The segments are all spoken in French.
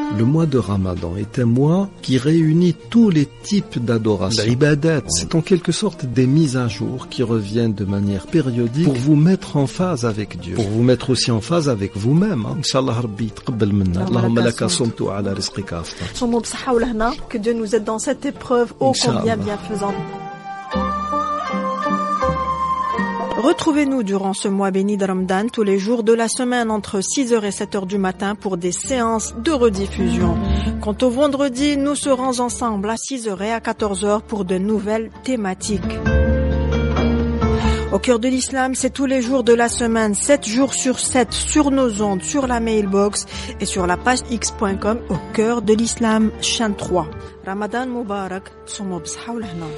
Le mois de Ramadan est un mois qui réunit tous les types d'adoration. L'ibadat, c'est en quelque sorte des mises à jour qui reviennent de manière périodique pour vous mettre en phase avec Dieu, pour vous mettre aussi en phase avec vous-même. Inch'Allah Rabbi taqabbal minna. Allahumma laka sumtu wa ala rizqika aftar. Que Dieu nous aide dans cette épreuve ô combien bienfaisante. Retrouvez-nous durant ce mois béni de Ramadan tous les jours de la semaine entre 6h et 7h du matin pour des séances de rediffusion. Quant au vendredi, nous serons ensemble à 6h et à 14h pour de nouvelles thématiques. Au cœur de l'islam, c'est tous les jours de la semaine, 7 jours sur 7, sur nos ondes, sur la mailbox et sur la page x.com au cœur de l'islam, chaîne 3. Ramadan Mubarak, somo b'sha ou l'hna.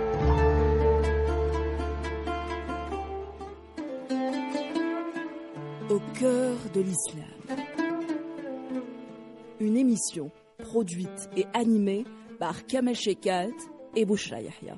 Au cœur de l'islam. Une émission produite et animée par Kamel Shekat et Bouchra Yahya.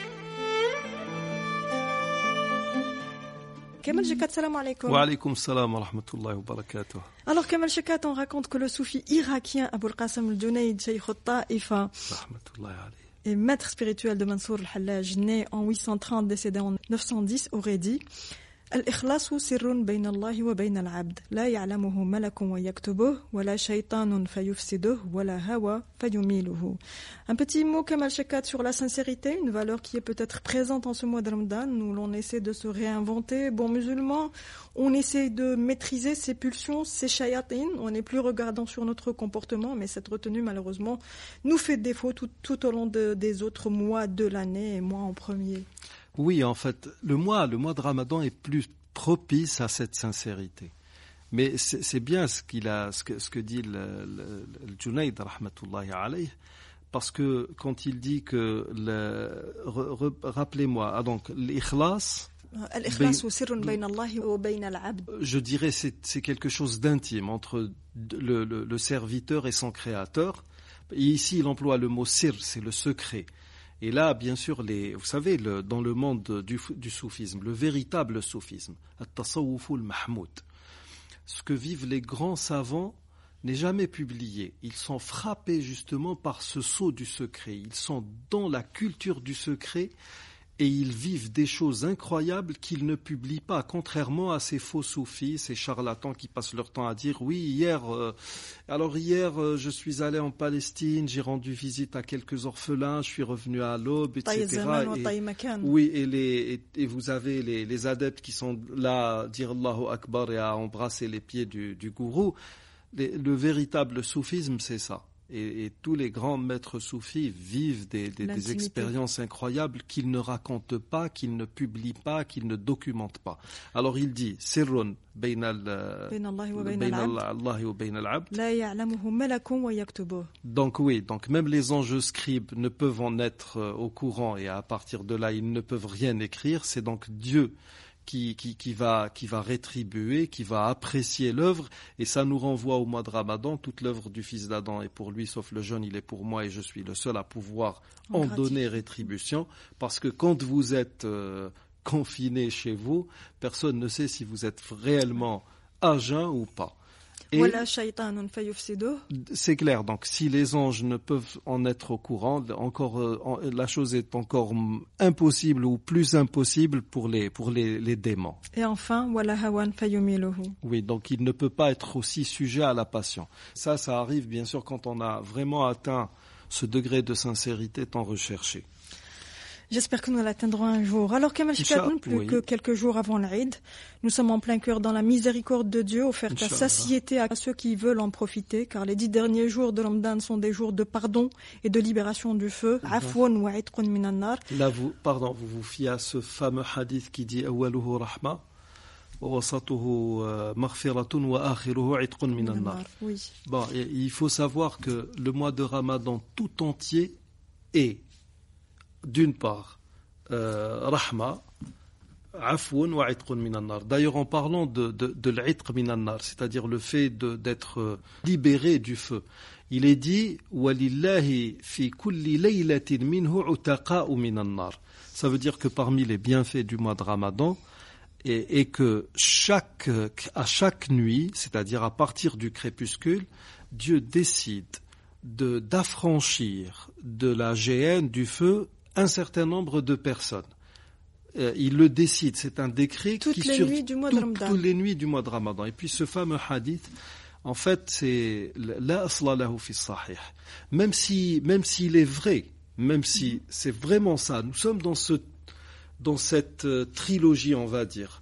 Kamel Shekat, salam alaikum. Wa alaikum salam wa rahmatullahi wa barakatuh. Alors Kamel Shekat, on raconte que le soufi irakien Aboul Qasim al-Junayd, Cheikh al-Ta'ifa, et maître spirituel de Mansour al-Hallaj, né en 830, décédé en 910, aurait dit: الإخلاص سر بين الله وبين العبد لا يعلمه ملك ويكتبه ولا شيطان فيفسده ولا هوى فيميله. Un petit mot Kamal Shekat sur la sincérité, une valeur qui est peut-être présente en ce mois de Ramadan, où l'on essaie de se réinventer. Bon musulman, on essaie de maîtriser ses pulsions, ses shayatin, on n'est plus regardant sur notre comportement, mais cette retenue malheureusement nous fait défaut tout au long des autres mois de l'année, et moi en premier. Oui, en fait, le mois de Ramadan est plus propice à cette sincérité. Mais c'est bien ce que dit le Junayd rahmatullahi alayh, parce que quand il dit que rappelez-moi, donc l'ikhlas, je dirais c'est quelque chose d'intime entre le serviteur et son créateur. Et ici, il emploie le mot sir, c'est le secret. Et là, bien sûr, vous savez, dans le monde du soufisme, le véritable soufisme, at-tasawwuf al-mahmoud, ce que vivent les grands savants n'est jamais publié. Ils sont frappés justement par ce sceau du secret. Ils sont dans la culture du secret et ils vivent des choses incroyables qu'ils ne publient pas, contrairement à ces faux soufis, ces charlatans qui passent leur temps à dire « Oui, hier, je suis allé en Palestine, j'ai rendu visite à quelques orphelins, je suis revenu à l'aube, etc. » Oui, et vous avez les adeptes qui sont là à dire Allahu Akbar et à embrasser les pieds du gourou. Le véritable soufisme, c'est ça. Et tous les grands maîtres soufis vivent des expériences incroyables qu'ils ne racontent pas, qu'ils ne publient pas, qu'ils ne documentent pas. Alors il dit sirrun bayna Allahi wa bayna al-abd. La ya'lamuhu malakun wa yaktubuh. Donc même les anges scribes ne peuvent en être au courant, et à partir de là ils ne peuvent rien écrire. C'est donc Dieu qui va rétribuer, qui va apprécier l'œuvre, et ça nous renvoie au mois de Ramadan. Toute l'œuvre du fils d'Adam est pour lui, sauf le jeûne, il est pour moi, et je suis le seul à pouvoir en donner rétribution, parce que quand vous êtes confiné chez vous, personne ne sait si vous êtes réellement à jeun ou pas. Et c'est clair, donc si les anges ne peuvent en être au courant, la chose est encore impossible ou plus impossible pour les démons. Et enfin, oui, donc il ne peut pas être aussi sujet à la passion. Ça arrive bien sûr quand on a vraiment atteint ce degré de sincérité tant recherché. J'espère que nous l'atteindrons un jour. Alors, Kamal Shekat, plus que quelques jours avant l'Aïd, nous sommes en plein cœur dans la miséricorde de Dieu, offerte à satiété à ceux qui veulent en profiter, car les 10 derniers jours de Ramadan sont des jours de pardon et de libération du feu. Afwan wa itqun minan nar. Là, vous vous fiez à ce fameux hadith qui dit Awaluhu rahma, wa wasatuhu maghfiratun wa akhiruhu itqun minan nar. Oui. Bon, il faut savoir que le mois de Ramadan tout entier est d'une part, rahma, afwoun wa itqun minan nar. D'ailleurs, en parlant de l'itq minan nar, c'est-à-dire le fait d'être libéré du feu, il est dit walillahi fi kulli laylatin minhu utaqa'u minan nar. Ça veut dire que parmi les bienfaits du mois de Ramadan, et que à chaque nuit, c'est-à-dire à partir du crépuscule, Dieu décide d'affranchir de la géhenne, du feu, un certain nombre de personnes. Il le décide, c'est un décret toutes les nuits du mois de Ramadan. Toutes les nuits du mois de Ramadan. Et puis ce fameux hadith, en fait, c'est la asla lahu fi sahih. Même s'il est vrai, même si c'est vraiment ça, nous sommes dans cette trilogie, on va dire,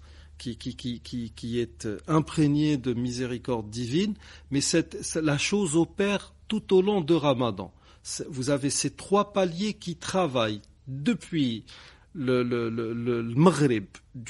qui est imprégnée de miséricorde divine, mais la chose opère tout au long de Ramadan. Vous avez ces 3 paliers qui travaillent depuis le Maghrib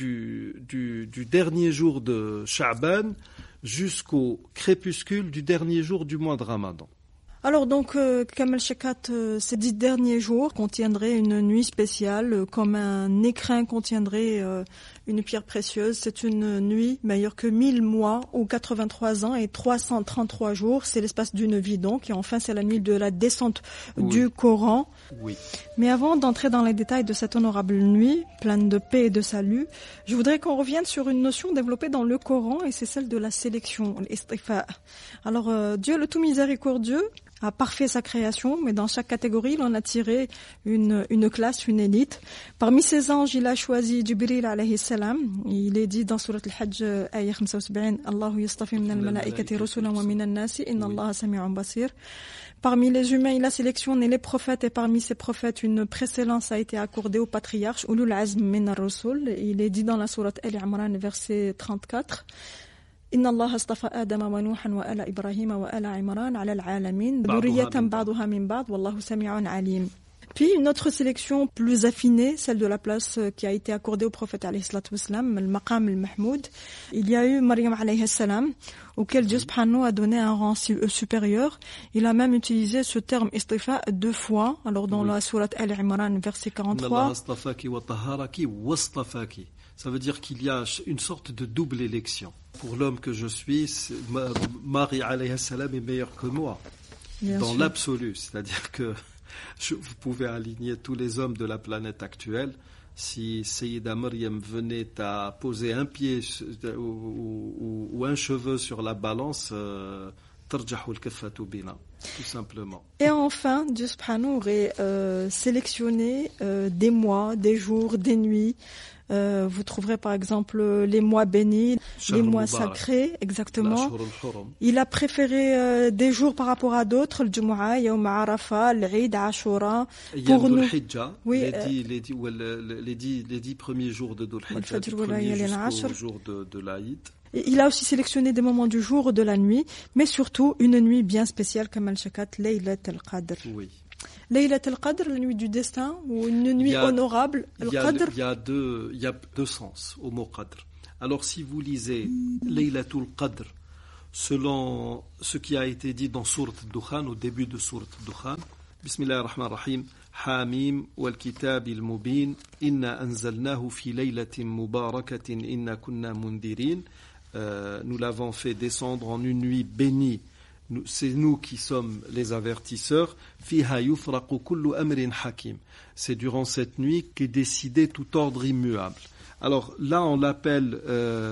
du dernier jour de Sha'ban jusqu'au crépuscule du dernier jour du mois de Ramadan. Alors donc, Kamal Shekat, ces 10 derniers jours contiendraient une nuit spéciale, comme un écrin contiendrait une pierre précieuse. C'est une nuit meilleure que 1000 mois ou 83 ans et 333 jours. C'est l'espace d'une vie donc. Et enfin, c'est la nuit de la descente du Coran. Oui. Mais avant d'entrer dans les détails de cette honorable nuit, pleine de paix et de salut, je voudrais qu'on revienne sur une notion développée dans le Coran, et c'est celle de la sélection, l'istifa. Alors, Dieu le tout miséricordieux a parfait sa création, mais dans chaque catégorie, il en a tiré une classe, une élite. Parmi ces anges, il a choisi Jibril alayhi salam. Il est dit dans Surat al-Hajj, ayah 75, Allahu yastafi min al-malaikati rusulan wa min an-nasi, inna Allaha sami'un basir. Parmi les humains, il a sélectionné les prophètes, et parmi ces prophètes, une précédence a été accordée aux patriarches, ulul azm min ar-rusul. Il est dit dans la Surat Al-Imran, verset 34. إن الله اصطفى آدم ونوحا وآل إبراهيم وآل عمران على العالمين ذرية بعضها من بعض والله سميع عليم. Puis une autre sélection plus affinée, celle de la place qui a été accordée au prophète alayhi salatu wassalam, le maqam al-mahmoud. Il y a eu Maryam alayhi salam, auquel Dieu subhanahu a donné un rang supérieur. Il a même utilisé ce terme istifa 2 fois. Alors dans la sourate Al-Imran, verset 43. Ça veut dire qu'il y a une sorte de double élection. Pour l'homme que je suis, Marie alayhi salam est meilleure que moi. Bien dans sûr. L'absolu. C'est-à-dire que vous pouvez aligner tous les hommes de la planète actuelle. Si Sayyida Maryam venait à poser un pied ou un cheveu sur la balance, tarjahul kafatu bina, tout simplement. Et enfin, Dieu subhanahu aurait sélectionné des mois, des jours, des nuits. Vous trouverez par exemple les mois bénis, les mois sacrés, exactement. Il a préféré des jours par rapport à d'autres, le Jumu'ah, Yawm Arafah, l'Eid, Ashura. Pour nous, oui, les 10 premiers jours de Dhul Hijjah, jusqu'au jour de l'Aïd. Il a aussi sélectionné des moments du jour ou de la nuit, mais surtout une nuit bien spéciale, Kamal Shakat, Laylat al-Qadr. Oui. Laylat al-Qadr, la nuit du destin, ou une nuit honorable. Il y a deux sens au mot Qadr. Alors si vous lisez Laylatul Qadr, selon ce qui a été dit dans Sourate Dukhan, au début de Sourate Dukhan, Bismillahir Rahmanir Rahim, Hamim wal kitabil mubin, inna anzalnahu fi laylatin mubarakatin, inna kunna mundirin. Nous l'avons fait descendre en une nuit bénie. C'est nous qui sommes les avertisseurs. Fiha yufraqu kullu amrin hakim. C'est durant cette nuit qu'est décidé tout ordre immuable. Alors là, on l'appelle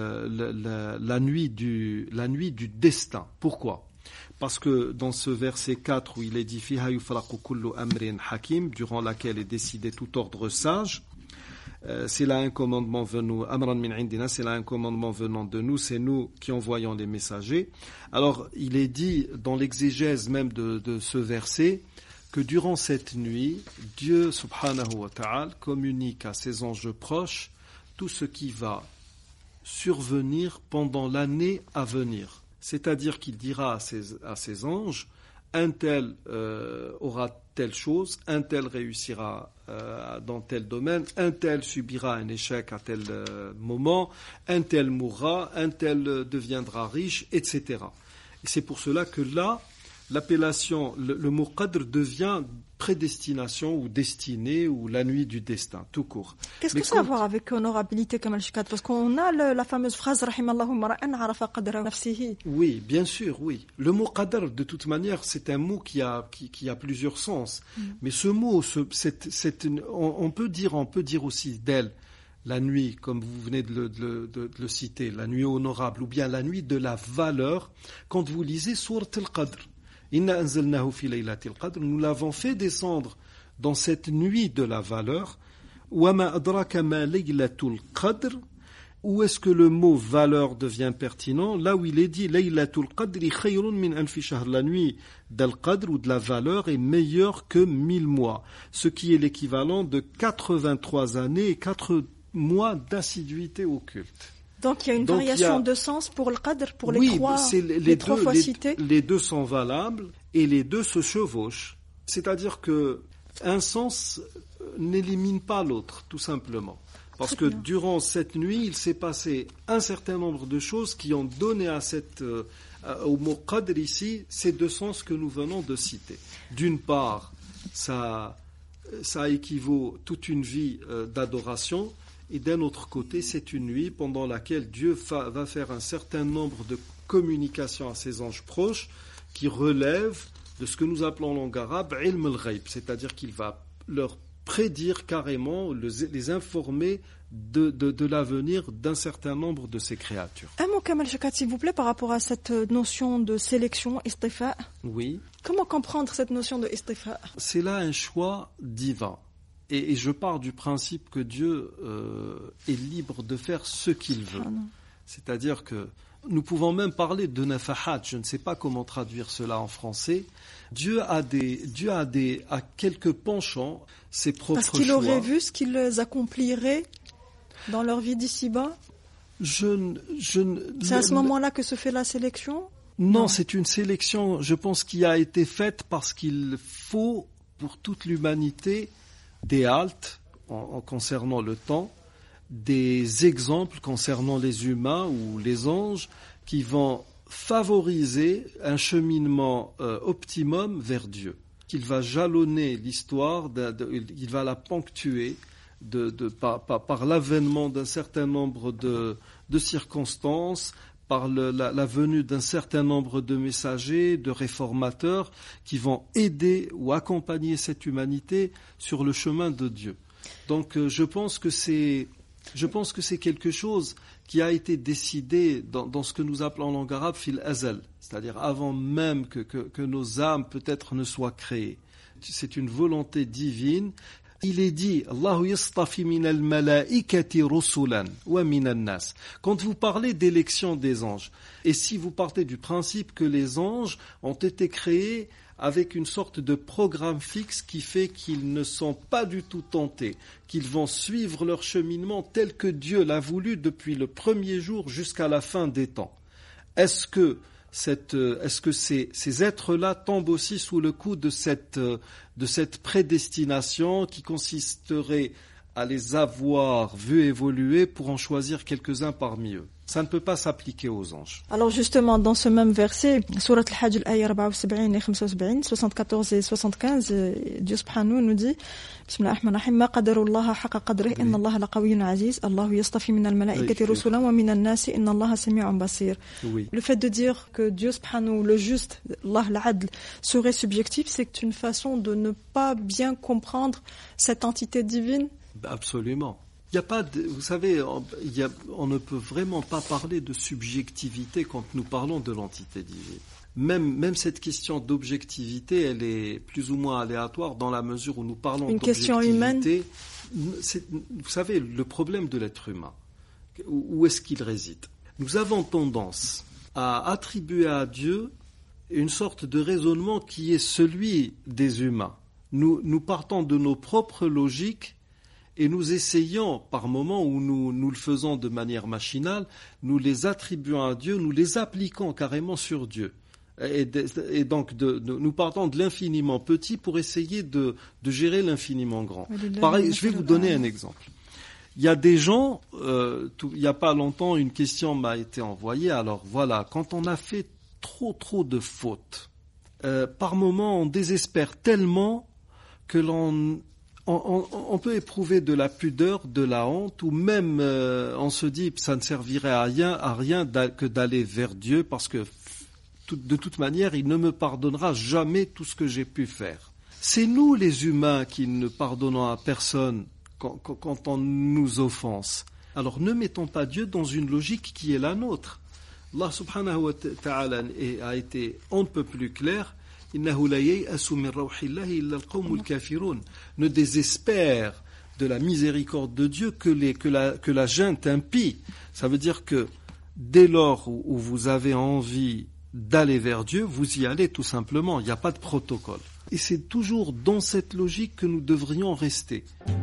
la nuit du destin. Pourquoi ? Parce que dans ce verset 4 où il est dit Fiha yufraqu kullu amrin hakim, durant laquelle est décidé tout ordre sage. C'est là un commandement venant, amran min indina, c'est là un commandement venant de nous, c'est nous qui envoyons les messagers. Alors, il est dit dans l'exégèse même de ce verset que durant cette nuit, Dieu subhanahu wa ta'ala communique à ses anges proches tout ce qui va survenir pendant l'année à venir. C'est-à-dire qu'il dira à ses anges, un tel aura telle chose, un tel réussira dans tel domaine, un tel subira un échec à tel moment, un tel mourra, un tel deviendra riche, etc. Et c'est pour cela que là, l'appellation, le mot qadr devient prédestination ou destinée ou la nuit du destin, tout court. Qu'est-ce que ça a à voir avec honorabilité, Kamal Shakat ? Parce qu'on a la fameuse phrase Rahimallahu mar'an arafa qadra nafsihi. Oui, bien sûr, oui. Le mot qadr, de toute manière, c'est un mot qui a plusieurs sens. Mais ce mot, on peut dire aussi d'elle la nuit, comme vous venez de le citer, la nuit honorable, ou bien la nuit de la valeur, quand vous lisez Sourate Al-Qadr, Inna anzalnahu fi laylatil qadr, nous l'avons fait descendre dans cette nuit de la valeur. Wa ma adraka ma laylatul qadr. Où est-ce que le mot valeur devient pertinent? Là où il est dit Laylatul Qadri khayrun min alfi shahr, la nuit d'Al-Qadr ou de la valeur est meilleure que 1000 mois, ce qui est l'équivalent de 83 années et 4 mois d'assiduité au culte. Donc il y a une variation de sens pour le Qadr, pour les trois fois cités. Les deux sont valables et les deux se chevauchent. C'est-à-dire que un sens n'élimine pas l'autre, tout simplement. Parce que durant cette nuit, il s'est passé un certain nombre de choses qui ont donné à au mot qadr ici, ces deux sens que nous venons de citer. D'une part, ça équivaut toute une vie d'adoration, et d'un autre côté, c'est une nuit pendant laquelle Dieu va faire un certain nombre de communications à ses anges proches qui relèvent de ce que nous appelons en langue arabe ilm al-ghayb, c'est-à-dire qu'il va leur prédire carrément, les informer de l'avenir d'un certain nombre de ces créatures. Un mot, Kamal Shekat, s'il vous plaît, par rapport à cette notion de sélection, istifa. Oui. Comment comprendre cette notion de istifa? C'est là un choix divin. Et je pars du principe que Dieu est libre de faire ce qu'il veut. C'est-à-dire que nous pouvons même parler de nafahat, je ne sais pas comment traduire cela en français. Dieu a quelques penchants, ses propres choix. Parce qu'il aurait vu ce qu'ils accompliraient dans leur vie d'ici-bas. C'est à ce moment-là que se fait la sélection? Non, c'est une sélection, je pense, qui a été faite parce qu'il faut, pour toute l'humanité, des haltes en concernant le temps, des exemples concernant les humains ou les anges qui vont favoriser un cheminement optimum vers Dieu. Qu'il va jalonner l'histoire, il va la ponctuer par l'avènement d'un certain nombre de circonstances, par la venue d'un certain nombre de messagers, de réformateurs qui vont aider ou accompagner cette humanité sur le chemin de Dieu. Donc je pense que c'est quelque chose qui a été décidé dans ce que nous appelons en langue arabe fil azal, c'est-à-dire avant même que nos âmes peut-être ne soient créées. C'est une volonté divine. Il est dit Allahu yastafi minal malaikati rusulan wa minan nas. Quand vous parlez d'élection des anges, et si vous partez du principe que les anges ont été créés avec une sorte de programme fixe qui fait qu'ils ne sont pas du tout tentés, qu'ils vont suivre leur cheminement tel que Dieu l'a voulu depuis le premier jour jusqu'à la fin des temps. Est-ce que ces êtres-là tombent aussi sous le coup de cette prédestination qui consisterait à les avoir vus évoluer pour en choisir quelques-uns parmi eux? Ça ne peut pas s'appliquer aux anges. Alors justement, dans ce même verset, Surat Al-Hajj, l'ayah 74 et 75, 74 et 75, Dieu subhanahu nous dit Bismillahir-Rahmanir-Rahim, ma qadarullaha haqqa qadrihi, inna Allaha laqawiyyun aziz, Allahu yastafi minal malaikati rusulan wa minan nasi, inna Allaha sami'un basir. Oui. Le fait de dire que Dieu subhanahu, le juste, Allah al-adl, serait subjectif, c'est une façon de ne pas bien comprendre cette entité divine. Absolument. Il y a pas vous savez, on ne peut vraiment pas parler de subjectivité quand nous parlons de l'entité divine. Même cette question d'objectivité, elle est plus ou moins aléatoire dans la mesure où nous parlons d'objectivité. Une question humaine. Vous savez, le problème de l'être humain, où est-ce qu'il réside? Nous avons tendance à attribuer à Dieu une sorte de raisonnement qui est celui des humains. Nous partons de nos propres logiques. Et nous essayons, par moments où nous le faisons de manière machinale, nous les attribuons à Dieu, nous les appliquons carrément sur Dieu. Et donc, nous partons de l'infiniment petit pour essayer de gérer l'infiniment grand. Pareil, je vais vous donner un exemple. Il y a des gens, il n'y a pas longtemps, une question m'a été envoyée. Alors voilà, quand on a fait trop de fautes, par moments on désespère tellement que on peut éprouver de la pudeur, de la honte, ou même on se dit que ça ne servirait à rien que d'aller vers Dieu parce que de toute manière, il ne me pardonnera jamais tout ce que j'ai pu faire. C'est nous les humains qui ne pardonnons à personne quand on nous offense. Alors ne mettons pas Dieu dans une logique qui est la nôtre. Allah subhanahu wa ta'ala a été on ne peut plus clair. Ne désespère de la miséricorde de Dieu que la junte impie. Ça veut dire que dès lors où vous avez envie d'aller vers Dieu, vous y allez tout simplement. Il n'y a pas de protocole. Et c'est toujours dans cette logique que nous devrions rester.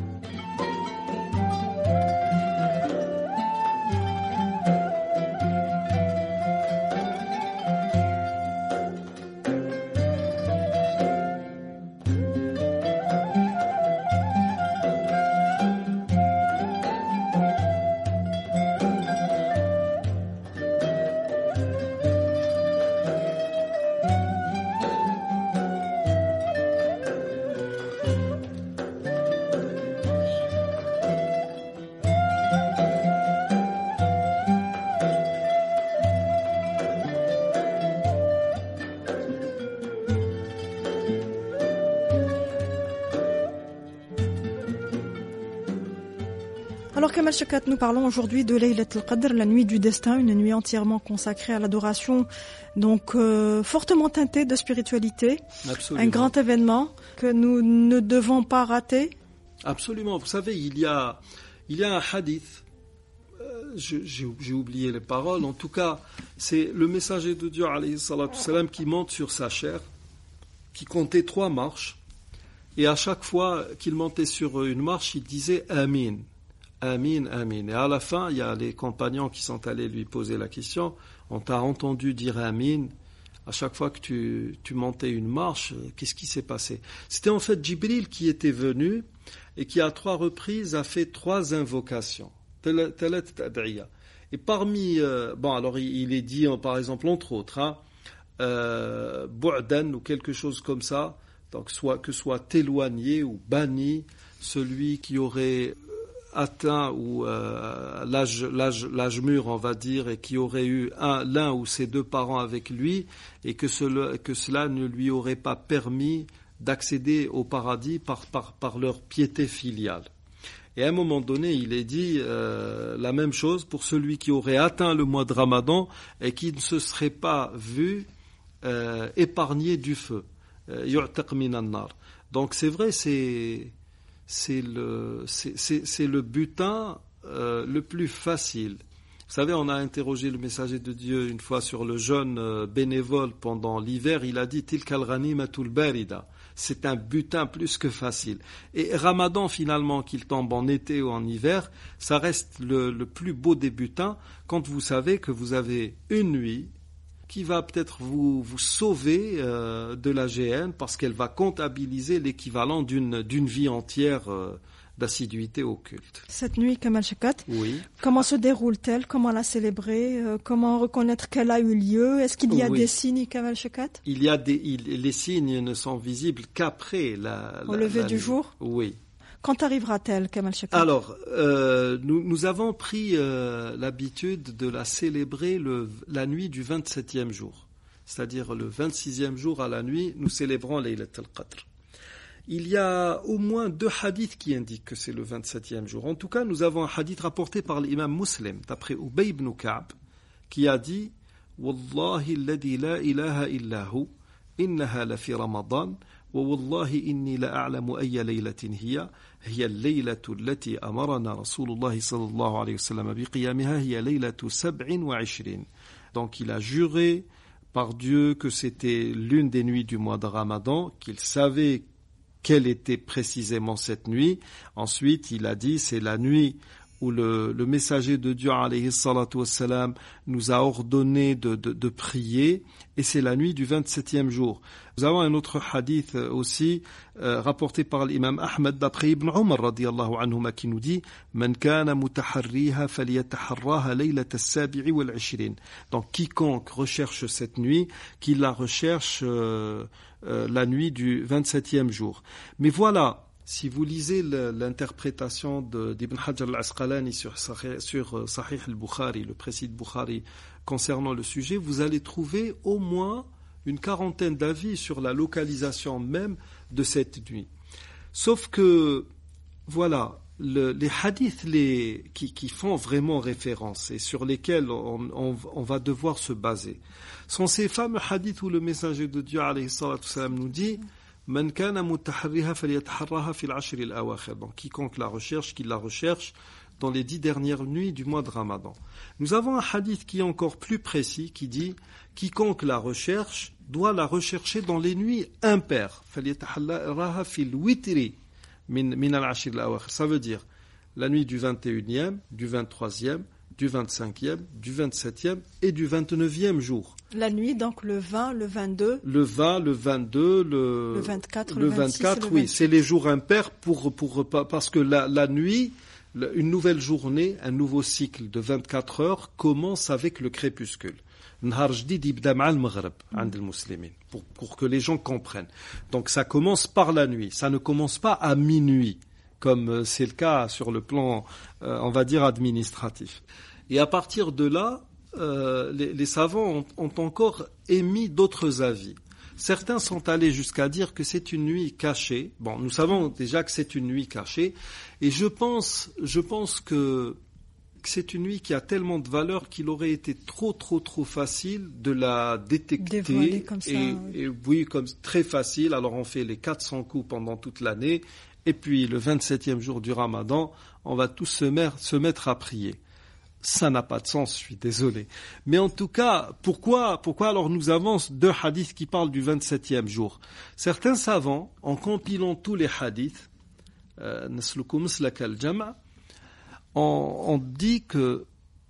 Alors Kamal Chakat, nous parlons aujourd'hui de Laylat al-Qadr, la nuit du destin, une nuit entièrement consacrée à l'adoration, donc fortement teintée de spiritualité. Absolument. Un grand événement que nous ne devons pas rater. Absolument. Vous savez, il y a un hadith, j'ai oublié les paroles, en tout cas, c'est le messager de Dieu, alayhi salatu salam, qui monte sur sa chair, qui comptait 3 marches, et à chaque fois qu'il montait sur une marche, il disait « Amin ». Amin, amin. Et à la fin, il y a les compagnons qui sont allés lui poser la question. On t'a entendu dire amin. À chaque fois que tu montais une marche, qu'est-ce qui s'est passé? C'était en fait Jibril qui était venu et qui à 3 reprises a fait 3 invocations. Et parmi, alors il est dit par exemple entre autres, bu'dan ou quelque chose comme ça. Donc que soit éloigné ou banni celui qui aurait atteint ou l'âge mûr, on va dire, et qui aurait eu l'un ou ses 2 parents avec lui, et que cela ne lui aurait pas permis d'accéder au paradis par leur piété filiale. Et à un moment donné, il est dit la même chose pour celui qui aurait atteint le mois de Ramadan et qui ne se serait pas vu épargné du feu. Yu'taq minan nar. Donc c'est vrai, c'est le butin le plus facile. Vous savez, on a interrogé le messager de Dieu une fois sur le jeûne bénévole pendant l'hiver. Il a dit « Tilkal ghanimatul barida ». C'est un butin plus que facile. Et Ramadan, finalement, qu'il tombe en été ou en hiver, ça reste le plus beau des butins quand vous savez que vous avez une nuit qui va peut-être vous sauver de la GN parce qu'elle va comptabiliser l'équivalent d'une vie entière d'assiduité au culte. Cette nuit, Kamal Chakat, oui. Comment se déroule-t-elle? Comment la célébrer? Comment reconnaître qu'elle a eu lieu? Est-ce qu'il y a des signes, Kamal Chakat? Les signes ne sont visibles qu'après au lever du jour? Oui. Quand arrivera-t-elle, Kamal Chakat? Alors, nous avons pris l'habitude de la célébrer la nuit du 27e jour. C'est-à-dire le 26e jour à la nuit, nous célébrons Laylat al-Qadr. Il y a au moins 2 hadiths qui indiquent que c'est le 27e jour. En tout cas, nous avons un hadith rapporté par l'imam Muslim, d'après Ubay ibn Ka'b, qui a dit « Wallahi alladhi la ilaha illahu, innaha la fi Ramadan, ووالله إني لأعلم أي ليلة هي الليلة التي أمرنا رسول الله صلى الله عليه وسلم بقيامها هي ليلة 27. Donc il a juré par Dieu que c'était l'une des nuits du mois de Ramadan, qu'il savait quelle était précisément cette nuit. Ensuite, il a dit c'est la nuit où le messager de Dieu alayhi salatu wassalam nous a ordonné de prier, et c'est la nuit du 27e jour. Nous avons un autre hadith aussi rapporté par l'imam Ahmed d'après Ibn Umar radiyallahu anhuma qui nous dit Man kana mutaharriha falyataharraha laylat as-sabi'i wal 20. Donc quiconque recherche cette nuit, qu'il la recherche la nuit du 27e jour. Mais voilà, si vous lisez l'interprétation d'Ibn Hajar al-Asqalani sur Sahih al-Bukhari, le précis de Bukhari, concernant le sujet, vous allez trouver au moins une 40aine d'avis sur la localisation même de cette nuit. Sauf que, voilà, les hadiths qui font vraiment référence et sur lesquels on va devoir se baser sont ces fameux hadiths où le messager de Dieu alayhi salatu wassalam nous dit Man kana mutaharriha falyataharraha fil ashr al-awakhir. Donc quiconque la recherche, qu'il la recherche dans les 10 dernières nuits du mois de Ramadan. Nous avons un hadith qui est encore plus précis qui dit quiconque la recherche doit la rechercher dans les nuits impaires. Falyataharraha fil witri min al-ashr al-awakhir. Ça veut dire la nuit du 21e, du 23e, du 25e, du 27e et du 29e jour. La nuit, donc le 20, le 22. Le 20, le 22, le 24, le 24, oui, c'est les jours impairs parce que la nuit, une nouvelle journée, un nouveau cycle de 24 heures commence avec le crépuscule. Pour que les gens comprennent. Donc ça commence par la nuit, ça ne commence pas à minuit, comme c'est le cas sur le plan, on va dire, administratif. Et à partir de là, les savants ont encore émis d'autres avis. Certains sont allés jusqu'à dire que c'est une nuit cachée. Bon, nous savons déjà que c'est une nuit cachée, et je pense que c'est une nuit qui a tellement de valeur qu'il aurait été trop facile de la détecter. Dévoiler comme ça, et oui, comme très facile. Alors on fait les 400 coups pendant toute l'année, et puis le 27e jour du Ramadan, on va tous se mettre à prier. Ça n'a pas de sens, je suis désolé. Mais en tout cas, pourquoi alors nous avons 2 hadiths qui parlent du 27e jour? Certains savants, en compilant tous les hadiths, on dit que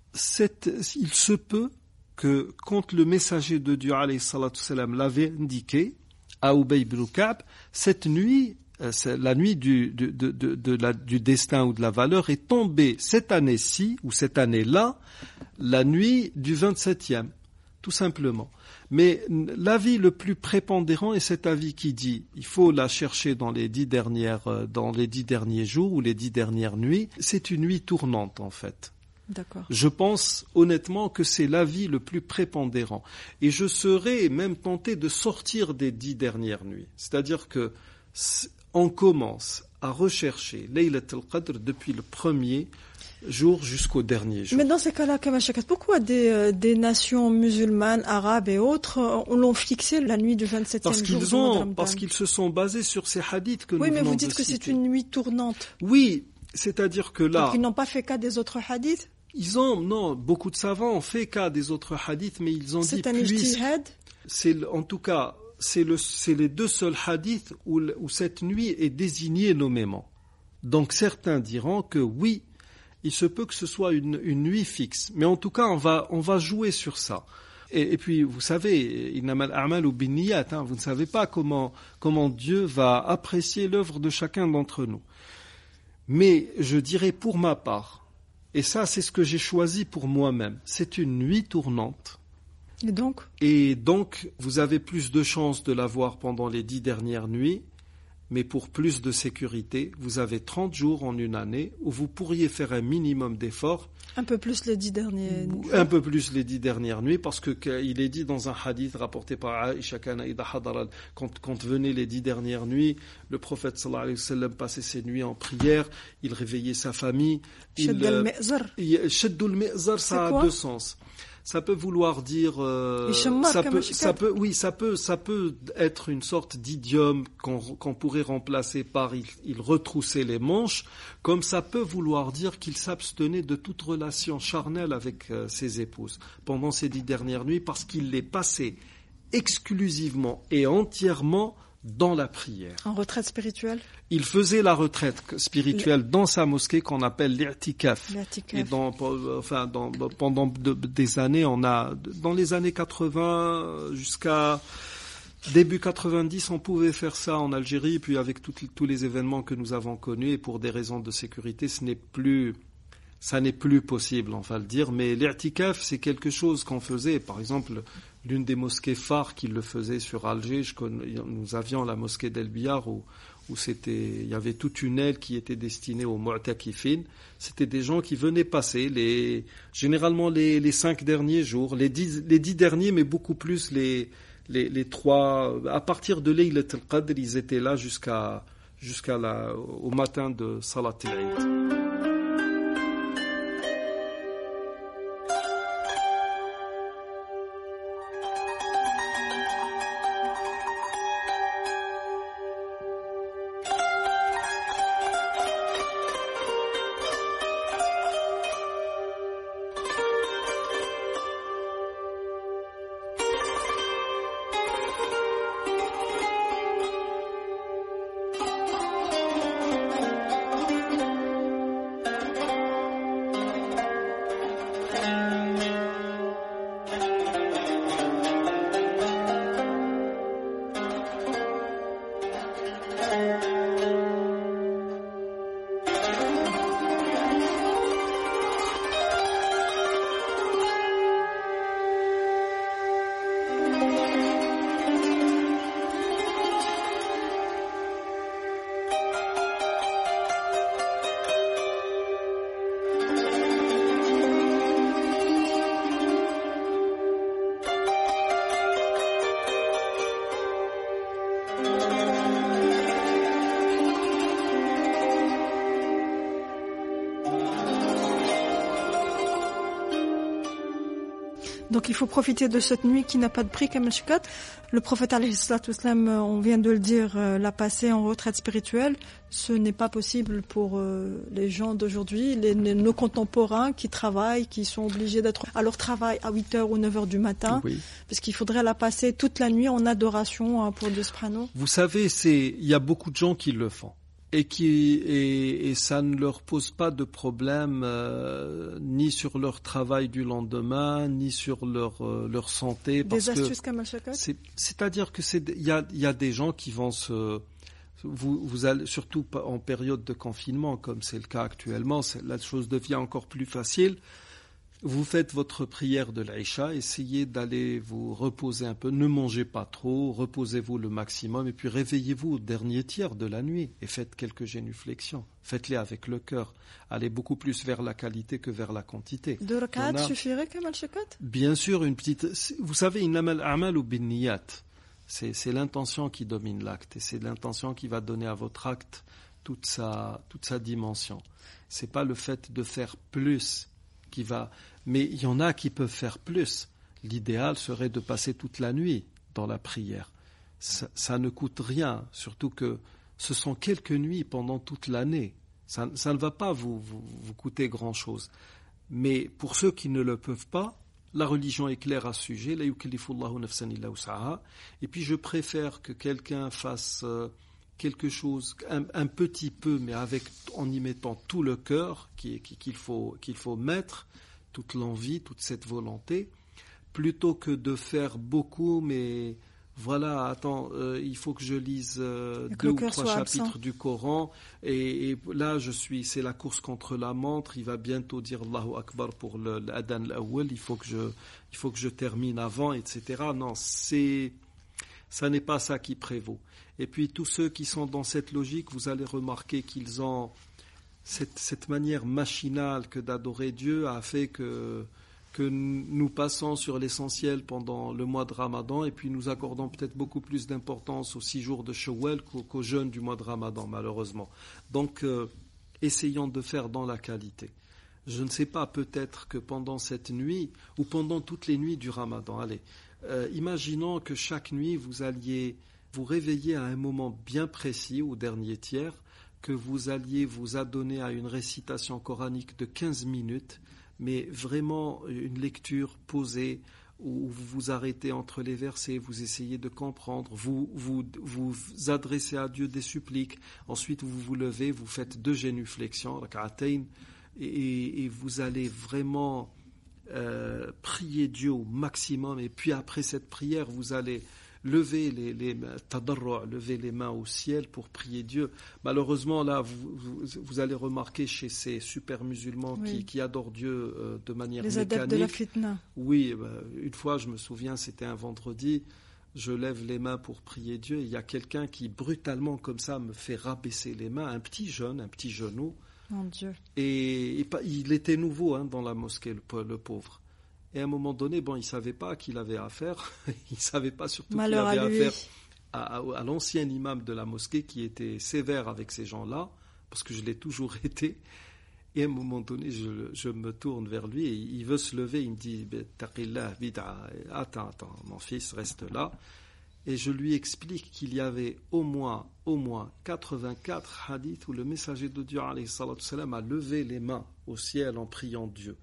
il se peut que quand le messager de Dieu alayhi salatu wassalam l'avait indiqué à Ubay ibn Ka'b, cette nuit, la nuit du destin ou de la valeur est tombée cette année-ci ou cette année-là, la nuit du 27e, tout simplement. Mais l'avis le plus prépondérant est cet avis qui dit il faut la chercher dans les 10 derniers jours ou les 10 dernières nuits. C'est une nuit tournante en fait. D'accord. Je pense honnêtement que c'est l'avis le plus prépondérant. Et je serais même tenté de sortir des 10 dernières nuits. C'est-à-dire que on commence à rechercher Laylat al-Qadr depuis le premier jour jusqu'au dernier jour. Mais dans ces cas-là, pourquoi des nations musulmanes, arabes et autres l'ont fixé la nuit du 27e jour? Parce qu'ils se sont basés sur ces hadiths que nous venons de citer. Oui, mais vous dites que c'est une nuit tournante. Oui, c'est-à-dire que là... Donc ils n'ont pas fait cas des autres hadiths? Beaucoup de savants ont fait cas des autres hadiths, mais ils ont dit... C'est un ijtihad? En tout cas... C'est les 2 seuls hadiths où cette nuit est désignée nommément. Donc certains diront que oui, il se peut que ce soit une nuit fixe. Mais en tout cas, on va jouer sur ça. Et puis, vous savez, innamal a'malu binniyat, vous ne savez pas comment Dieu va apprécier l'œuvre de chacun d'entre nous. Mais je dirais pour ma part, et ça c'est ce que j'ai choisi pour moi-même, c'est une nuit tournante. Et donc, vous avez plus de chances de la voir pendant les 10 dernières nuits, mais pour plus de sécurité, vous avez 30 jours en une année où vous pourriez faire un minimum d'efforts. Un peu plus les 10 dernières nuits. Un peu plus les 10 dernières nuits, parce qu'il est dit dans un hadith rapporté par Aïcha kana idha hadara, quand venaient les 10 dernières nuits, le prophète sallallahu alayhi wa sallam passait ses nuits en prière, il réveillait sa famille. Shaddul mi'zar, ça a 2 sens. Ça peut vouloir dire, ça peut être une sorte d'idiome qu'on pourrait remplacer par il retroussait les manches, comme ça peut vouloir dire qu'il s'abstenait de toute relation charnelle avec ses épouses pendant ces 10 dernières nuits parce qu'il les passait exclusivement et entièrement dans la prière. En retraite spirituelle? Il faisait la retraite spirituelle dans sa mosquée qu'on appelle l'I'tikaf. Et pendant des années, dans les années 80 jusqu'à début 90, on pouvait faire ça en Algérie, puis avec tous les événements que nous avons connus, et pour des raisons de sécurité, ça n'est plus possible, on va le dire. Mais l'I'tikaf, c'est quelque chose qu'on faisait, par exemple, l'une des mosquées phares qui le faisait sur Alger, nous avions la mosquée d'El Biyar où il y avait toute une aile qui était destinée aux mu'takifin. C'était des gens qui venaient passer généralement les 5 derniers jours, les 10 derniers, mais beaucoup plus les 3. À partir de Laylat al-Qadr, ils étaient là jusqu'à au matin de Salat al-Eid. Donc il faut profiter de cette nuit qui n'a pas de prix, Kamel Chekhat. Le prophète alayhi salatu wassalam, on vient de le dire, l'a passé en retraite spirituelle. Ce n'est pas possible pour les gens d'aujourd'hui, nos contemporains qui travaillent, qui sont obligés d'être à leur travail à 8h ou 9h du matin, oui. Parce qu'il faudrait la passer toute la nuit en adoration pour Dieu Soprano. Vous savez, il y a beaucoup de gens qui le font. Et ça ne leur pose pas de problème ni sur leur travail du lendemain, ni sur leur santé. Des astuces Kamel Chekhat. C'est-à-dire que il y a des gens qui vont vous allez, surtout en période de confinement, comme c'est le cas actuellement, la chose devient encore plus facile. Vous faites votre prière de l'Aïcha, essayez d'aller vous reposer un peu, ne mangez pas trop, reposez-vous le maximum et puis réveillez-vous au dernier tiers de la nuit et faites quelques génuflexions. Faites-les avec le cœur. Allez beaucoup plus vers la qualité que vers la quantité. 2 rak'at suffirait, Kamel Chekhat ? Bien sûr, une petite... Vous savez, innamal a'malu binniyat. C'est l'intention qui domine l'acte et c'est l'intention qui va donner à votre acte toute sa dimension. C'est pas le fait de faire plus qui va... Mais il y en a qui peuvent faire plus. L'idéal serait de passer toute la nuit dans la prière. Ça ne coûte rien, surtout que ce sont quelques nuits pendant toute l'année. Ça ne va pas vous coûter grand-chose. Mais pour ceux qui ne le peuvent pas, la religion est claire à ce sujet. La yukallifullahu nafsan illa wus'aha. Et puis je préfère que quelqu'un fasse quelque chose, un petit peu, mais en y mettant tout le cœur qu'il faut mettre, toute l'envie, toute cette volonté, plutôt que de faire beaucoup, mais voilà, attends, il faut que je lise 2 ou 3 chapitres du Coran, et là c'est la course contre la montre, il va bientôt dire Allahu Akbar pour l'adhan al-awwal, il faut que je termine avant, etc. Non, ça n'est pas ça qui prévaut. Et puis tous ceux qui sont dans cette logique, vous allez remarquer qu'ils ont cette manière machinale que d'adorer Dieu a fait que nous passons sur l'essentiel pendant le mois de Ramadan et puis nous accordons peut-être beaucoup plus d'importance aux 6 jours de Shawwal qu'aux jeûnes du mois de Ramadan, malheureusement. Donc, essayons de faire dans la qualité. Je ne sais pas, peut-être que pendant cette nuit ou pendant toutes les nuits du Ramadan, imaginons que chaque nuit vous alliez vous réveiller à un moment bien précis, au dernier tiers, que vous alliez vous adonner à une récitation coranique de 15 minutes, mais vraiment une lecture posée, où vous vous arrêtez entre les versets, vous essayez de comprendre, vous adressez à Dieu des suppliques, ensuite vous vous levez, vous faites 2 génuflexions, rak'atayn, et vous allez vraiment prier Dieu au maximum, et puis après cette prière, vous allez lever les mains au ciel pour prier Dieu. Malheureusement, là, vous allez remarquer chez ces super musulmans qui adorent Dieu de manière mécanique. Les adeptes de la fitna. Oui, une fois, je me souviens, c'était un vendredi, je lève les mains pour prier Dieu, et il y a quelqu'un qui, brutalement, comme ça, me fait rabaisser les mains, un petit genou. Mon Dieu. Et il était nouveau dans la mosquée, le pauvre. Et à un moment donné, il ne savait pas à qui il avait affaire. Il ne savait pas surtout qu'il avait affaire à l'ancien imam de la mosquée qui était sévère avec ces gens-là, parce que je l'ai toujours été. Et à un moment donné, je me tourne vers lui et il veut se lever. Il me dit « Taqillah, bid'a, attends, mon fils, reste là ». Et je lui explique qu'il y avait au moins 84 hadiths où le messager de Dieu alayhi salatu salam a levé les mains au ciel en priant Dieu.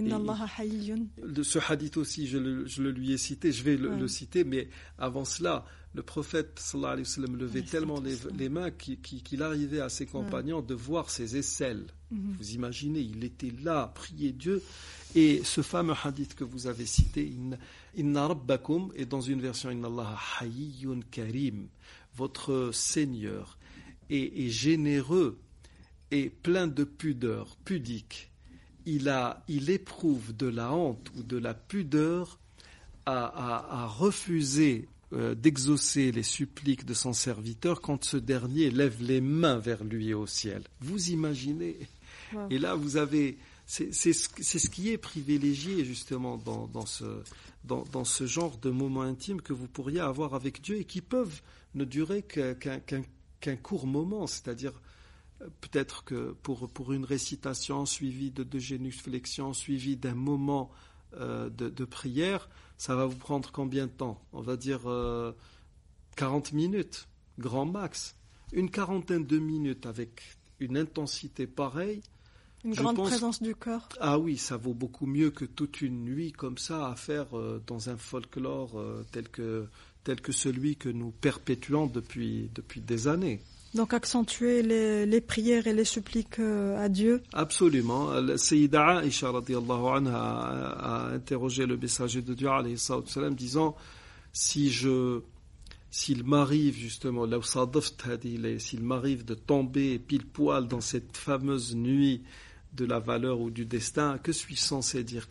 Ce hadith aussi, je le lui ai cité, je vais le citer, mais avant cela, le prophète sallallahu alayhi wa sallam levait tellement les mains qu'il arrivait à ses compagnons de voir ses aisselles. Vous imaginez, il était là, prier Dieu. Et ce fameux hadith que vous avez cité, Inna Rabbakum, et dans une version Inna Allah Hayyun Karim, votre Seigneur est généreux et plein de pudeur, pudique. Il éprouve de la honte ou de la pudeur à refuser d'exaucer les suppliques de son serviteur quand ce dernier lève les mains vers lui au ciel. Vous imaginez? Wow. Et là, vous avez... C'est ce qui est privilégié justement dans ce genre de moments intimes que vous pourriez avoir avec Dieu et qui peuvent ne durer qu'un court moment, c'est-à-dire peut-être que pour une récitation suivie de 2 génuflexions, suivie d'un moment de prière, ça va vous prendre combien de temps? On va dire 40 minutes, grand max. Une quarantaine de minutes avec une intensité pareille. Une grande présence du corps. Ah oui, ça vaut beaucoup mieux que toute une nuit comme ça à faire dans un folklore tel que celui que nous perpétuons depuis des années. Donc accentuer les prières et les suppliques à Dieu. Absolument. La Sayyida Aïcha radiyallahu anha a interrogé le messager de Dieu alayhi salam disant s'il m'arrive justement s'il m'arrive de tomber pile poil dans cette fameuse nuit de la valeur ou du destin, que suis-je censé dire?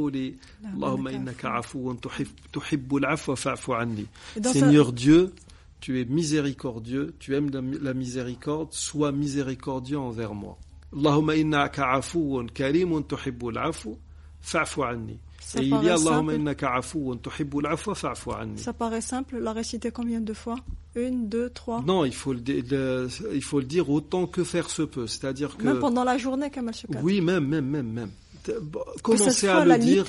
Seigneur Dieu, tu es miséricordieux, tu aimes la miséricorde, sois miséricordieux envers moi. Allahumma innaka afuwun karimun tuhibbul afwa fa'fu anni. Et il y a Allahumma innaka afuwun tuhibbul afwa fa'fu anni. Ça paraît simple, la réciter combien de fois? 1, 2, 3? Non, il faut le dire autant que faire se peut, c'est-à-dire que même pendant la journée, Kamal Choukat. Oui, même. Commencez à le dire.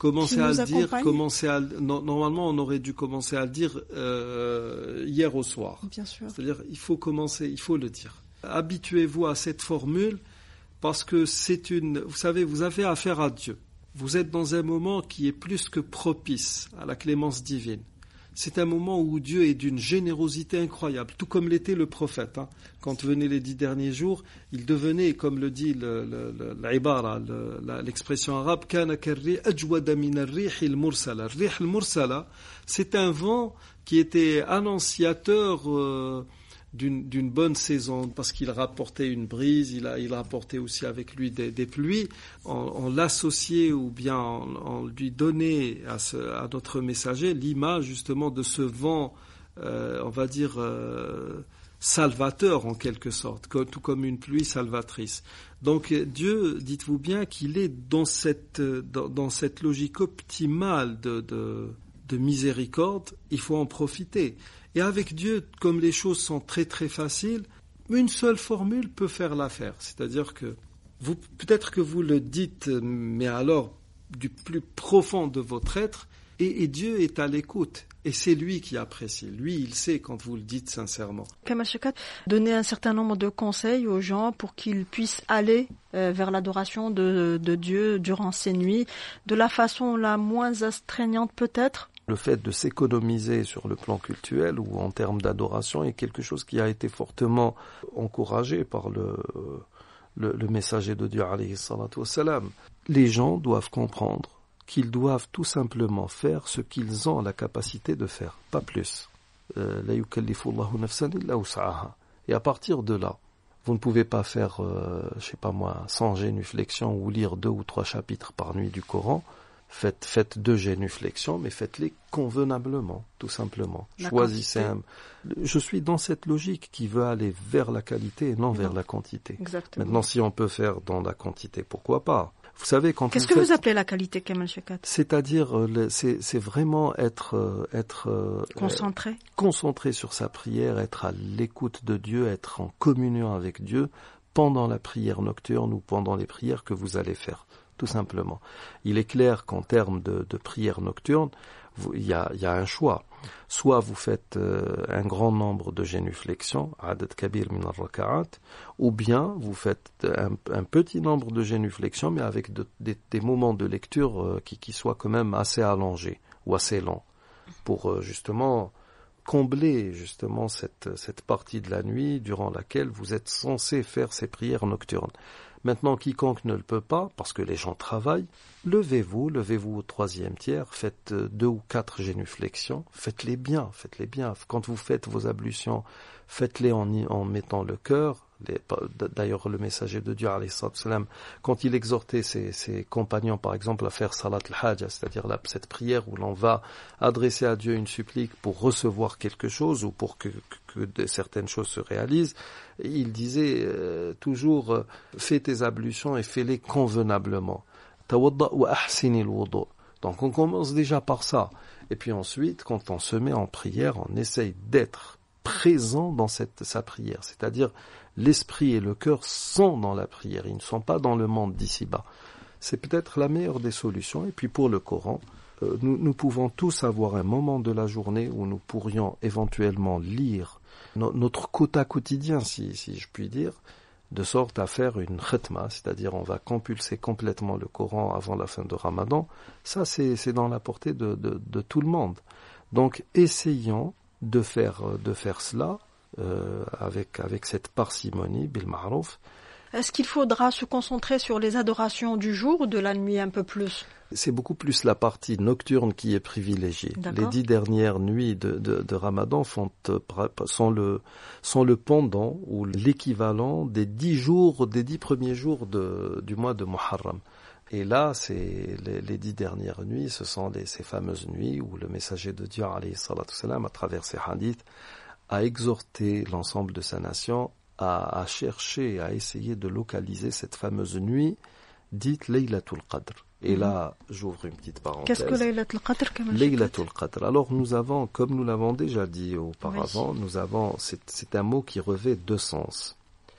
Normalement, on aurait dû commencer à le dire hier au soir. Bien sûr. C'est-à-dire, il faut le dire. Habituez-vous à cette formule parce que vous savez, vous avez affaire à Dieu. Vous êtes dans un moment qui est plus que propice à la clémence divine. C'est un moment où Dieu est d'une générosité incroyable, tout comme l'était le prophète. Quand venaient les 10 derniers jours, il devenait, comme le dit l'ibara, l'expression arabe, kana karri ajwada min ar-rih al-mursala. Ar-rih al-mursala, c'est un vent qui était annonciateur d'une bonne saison, parce qu'il rapportait une brise, il rapportait aussi avec lui des pluies. On l'associait ou bien on lui donnait à notre messager l'image justement de ce vent, on va dire salvateur en quelque sorte, tout comme une pluie salvatrice. Donc Dieu, dites-vous bien qu'il est dans cette logique optimale de miséricorde. Il faut en profiter. Et avec Dieu, comme les choses sont très très faciles, une seule formule peut faire l'affaire. C'est-à-dire que peut-être que vous le dites, mais alors du plus profond de votre être, et Dieu est à l'écoute. Et c'est lui qui apprécie. Lui, il sait quand vous le dites sincèrement. Kamal Choukat, donner un certain nombre de conseils aux gens pour qu'ils puissent aller vers l'adoration de Dieu durant ces nuits, de la façon la moins astreignante peut-être. Le fait de s'économiser sur le plan cultuel ou en termes d'adoration est quelque chose qui a été fortement encouragé par le messager de Dieu alayhi salatu wassalam. Les gens doivent comprendre qu'ils doivent tout simplement faire ce qu'ils ont la capacité de faire, pas plus. La yukallifu Allahu nafsan illa wus'aha. Et à partir de là, vous ne pouvez pas faire, 100 génuflexions ou lire 2 ou 3 chapitres par nuit du Coran. Faites 2 génuflexions, mais faites-les convenablement, tout simplement. Choisissez Je suis dans cette logique qui veut aller vers la qualité et non vers la quantité. Exactement. Maintenant, si on peut faire dans la quantité, pourquoi pas? Vous savez, quand Qu'est-ce que vous appelez la qualité, Kamal Shekat? C'est-à-dire, c'est vraiment être concentré sur sa prière, être à l'écoute de Dieu, être en communion avec Dieu pendant la prière nocturne ou pendant les prières que vous allez faire, tout simplement. Il est clair qu'en termes de prière nocturne, il y a un choix. Soit vous faites un grand nombre de génuflexions, adad kabir min al-raka'at, ou bien vous faites un petit nombre de génuflexions, mais avec des moments de lecture qui soient quand même assez allongés ou assez longs, pour justement combler justement cette partie de la nuit durant laquelle vous êtes censé faire ces prières nocturnes. Maintenant, quiconque ne le peut pas, parce que les gens travaillent, levez-vous au 3e tiers, faites 2 ou 4 génuflexions, faites-les bien. Quand vous faites vos ablutions, faites-les en mettant le cœur. D'ailleurs, le messager de Dieu, alayhi salam, quand il exhortait ses compagnons, par exemple, à faire salat al-hajj, c'est-à-dire cette prière où l'on va adresser à Dieu une supplique pour recevoir quelque chose ou pour que certaines choses se réalisent, il disait toujours fais tes ablutions et fais-les convenablement. Tawadda wa ahsini al-wudu. Donc on commence déjà par ça. Et puis ensuite, quand on se met en prière, on essaye d'être présent dans sa prière. C'est-à-dire, l'esprit et le cœur sont dans la prière. Ils ne sont pas dans le monde d'ici-bas. C'est peut-être la meilleure des solutions. Et puis pour le Coran, nous pouvons tous avoir un moment de la journée où nous pourrions éventuellement lire notre quota quotidien, si je puis dire, de sorte à faire une khatma, c'est-à-dire on va compulser complètement le Coran avant la fin de Ramadan. Ça, c'est dans la portée de tout le monde. Donc, essayons de faire cela avec cette parcimonie, bil ma'rouf. Est-ce qu'il faudra se concentrer sur les adorations du jour ou de la nuit un peu plus? C'est beaucoup plus la partie nocturne qui est privilégiée. D'accord. Les 10 dernières nuits de Ramadan sont le pendant ou l'équivalent des 10 premiers jours du mois de Muharram. Et là, c'est les 10 dernières nuits, ce sont ces fameuses nuits où le messager de Dieu, alayhi salatu salam, à travers ses hadiths, a exhorté l'ensemble de sa nation à chercher, à essayer de localiser cette fameuse nuit dite Laylatul Qadr. Et là, j'ouvre une petite parenthèse. Qu'est-ce que Laylatul Qadr? Laylatul Qadr. Alors nous avons, comme nous l'avons déjà dit auparavant, c'est un mot qui revêt 2 sens.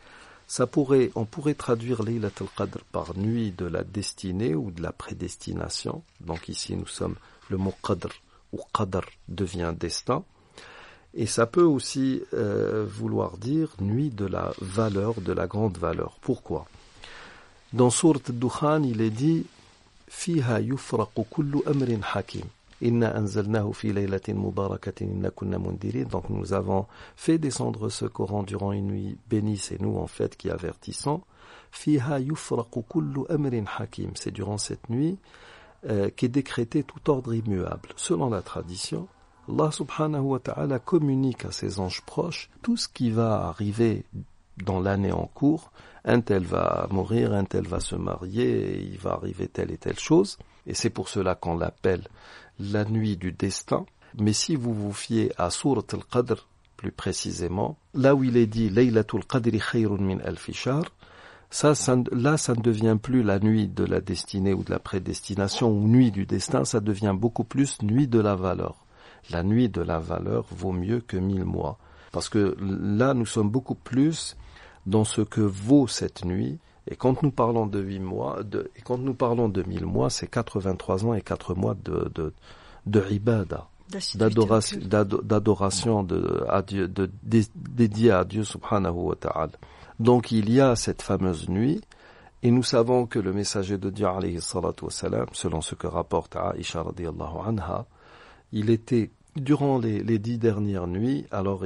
On pourrait traduire Laylatul Qadr par nuit de la destinée ou de la prédestination. Donc ici nous sommes, le mot Qadr ou Qadr devient destin. Et ça peut aussi vouloir dire nuit de la valeur, de la grande valeur. Pourquoi? Dans Sourate Dukhan, il est dit فيها يفرق كل أمر حكيم إنا أنزلناه في ليلة مباركة إنا كنا منذرين. Donc nous avons fait descendre ce Coran durant une nuit bénie, c'est nous en fait qui avertissons. فيها يفرق كل أمر حكيم. C'est durant cette nuit qu'est décrété tout ordre immuable. Selon la tradition, Allah subhanahu wa ta'ala communique à ses anges proches tout ce qui va arriver dans l'année en cours. Un tel va mourir, un tel va se marier, et il va arriver telle et telle chose. Et c'est pour cela qu'on l'appelle la nuit du destin. Mais si vous vous fiez à Surat al-Qadr, plus précisément, là où il est dit « Laylatul Qadri khayrun min alfi shahr », ça ne devient plus la nuit de la destinée ou de la prédestination ou nuit du destin, ça devient beaucoup plus nuit de la valeur. La nuit de la valeur vaut mieux que 1000 mois. Parce que là, nous sommes beaucoup plus dans ce que vaut cette nuit. Et quand nous parlons de 8 mois, et quand nous parlons de 1000 mois, c'est 83 ans et 4 mois de ibada, d'adoration à Dieu, dédiée à Dieu subhanahu wa ta'ala. Donc il y a cette fameuse nuit, et nous savons que le messager de Dieu, alayhi salatu wa salam, selon ce que rapporte Aisha radiyallahu anha, il était, durant les 10 dernières nuits, alors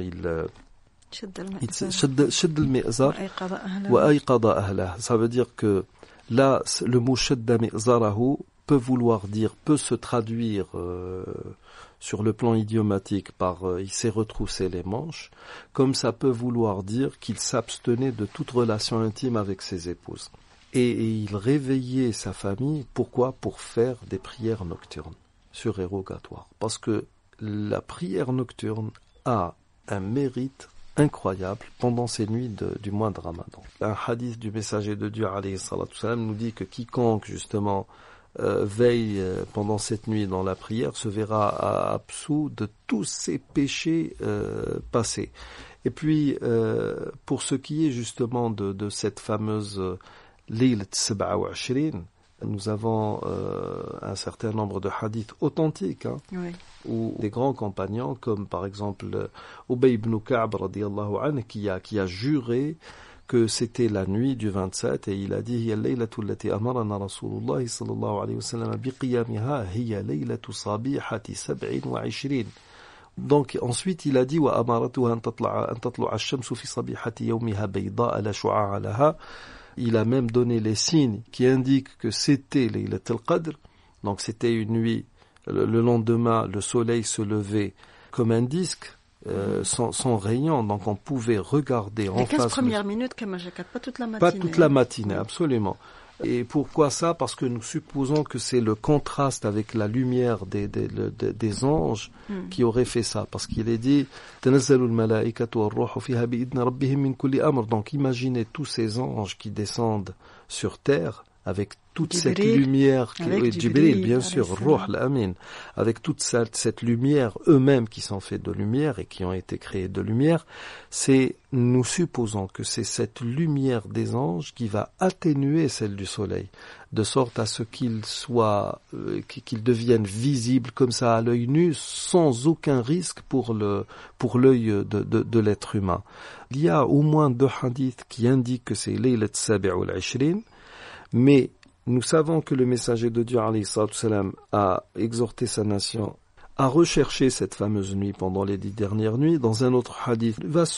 ça veut dire que là, le mot shadda mi'zarahu peut se traduire sur le plan idiomatique par il s'est retroussé les manches, comme ça peut vouloir dire qu'il s'abstenait de toute relation intime avec ses épouses. Et il réveillait sa famille, pourquoi? Pour faire des prières nocturnes, surérogatoires. Parce que la prière nocturne a un mérite incroyable pendant ces nuits du mois de Ramadan. Un hadith du messager de Dieu alayhi salatu salam nous dit que quiconque justement veille pendant cette nuit dans la prière se verra absous de tous ses péchés passés. Et puis pour ce qui est justement de cette fameuse Laylat 27, nous avons un certain nombre de hadiths authentiques, oui, où des grands compagnons, comme par exemple Ubay ibn Ka'b radiyallahu anhu, qui a juré que c'était la nuit du 27, et il a dit hiya laylatu allati amarana Rasulullah sallallahu alayhi wa sallam bi qiyamiha hiya laylatu sabihati 27. Donc ensuite il a dit wa amaratuha an tatlu'a ash-shamsu fi sabihati yawmiha bayda'a la shu'a'a laha. Il a même donné les signes qui indiquent que c'était Laylat al-Qadr. Donc c'était une nuit, le lendemain, le soleil se levait comme un disque, sans rayon. Donc on pouvait regarder en face. Les 15 premières minutes, pas toute la matinée. Pas toute la matinée, absolument. Et pourquoi ça? Parce que nous supposons que c'est le contraste avec la lumière des anges qui aurait fait ça. Parce qu'il est dit donc imaginez tous ces anges qui descendent sur terre avec toute cette lumière, Jibril, bien sûr, Ruh al-Amin, avec toute cette lumière, eux-mêmes qui sont faits de lumière et qui ont été créés de lumière, nous supposons que c'est cette lumière des anges qui va atténuer celle du soleil, de sorte à ce qu'ils deviennent visibles comme ça à l'œil nu, sans aucun risque pour l'œil de l'être humain. Il y a au moins 2 hadiths qui indiquent que c'est Laylat 27, mais nous savons que le messager de Dieu alayhi salatu salam a exhorté sa nation à rechercher cette fameuse nuit pendant les 10 dernières nuits. Dans un autre hadith, il va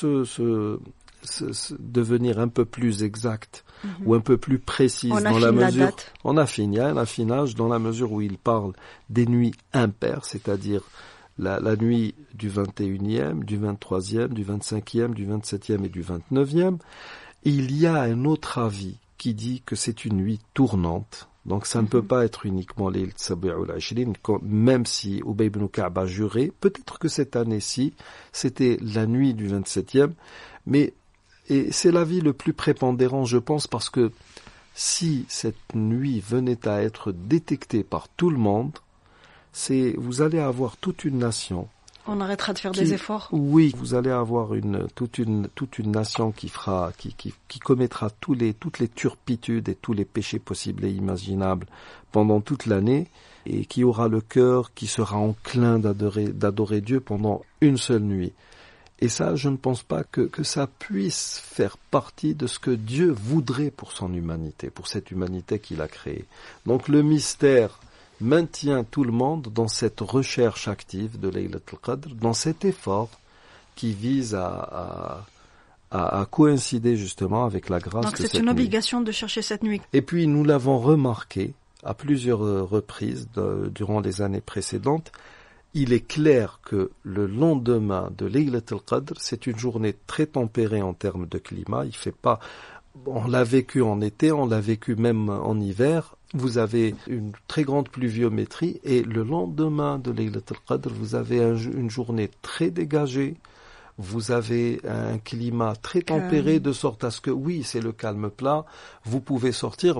devenir un peu plus exact ou un peu plus précise dans la mesure. On affine un affinage dans la mesure où il parle des nuits impaires, c'est-à-dire la nuit du 21e, du 23e, du 25e, du 27e et du 29e. Il y a un autre avis qui dit que c'est une nuit tournante. Donc ça ne peut pas être uniquement Laylat 27, même si Ubay ibn Ka'b a juré. Peut-être que cette année-ci, c'était la nuit du 27e, mais c'est l'avis le plus prépondérant, je pense, parce que si cette nuit venait à être détectée par tout le monde, vous allez avoir toute une nation. On arrêtera de faire des efforts. Oui, vous allez avoir toute une nation qui commettra toutes les turpitudes et tous les péchés possibles et imaginables pendant toute l'année, et qui aura le cœur qui sera enclin d'adorer Dieu pendant une seule nuit. Et ça, je ne pense pas que ça puisse faire partie de ce que Dieu voudrait pour son humanité, pour cette humanité qu'il a créée. Donc le mystère maintient tout le monde dans cette recherche active de Laylat al-Qadr, dans cet effort qui vise à coïncider justement avec la grâce de cette nuit. Donc c'est une obligation de chercher cette nuit. Et puis nous l'avons remarqué à plusieurs reprises durant les années précédentes, il est clair que le lendemain de Laylat al-Qadr, c'est une journée très tempérée en termes de climat. Il fait pas, on l'a vécu en été, on l'a vécu même en hiver. Vous avez une très grande pluviométrie et le lendemain de Laylat al-Qadr, vous avez une journée très dégagée. Vous avez un climat très tempéré de sorte à ce que, oui, c'est le calme plat. Vous pouvez sortir.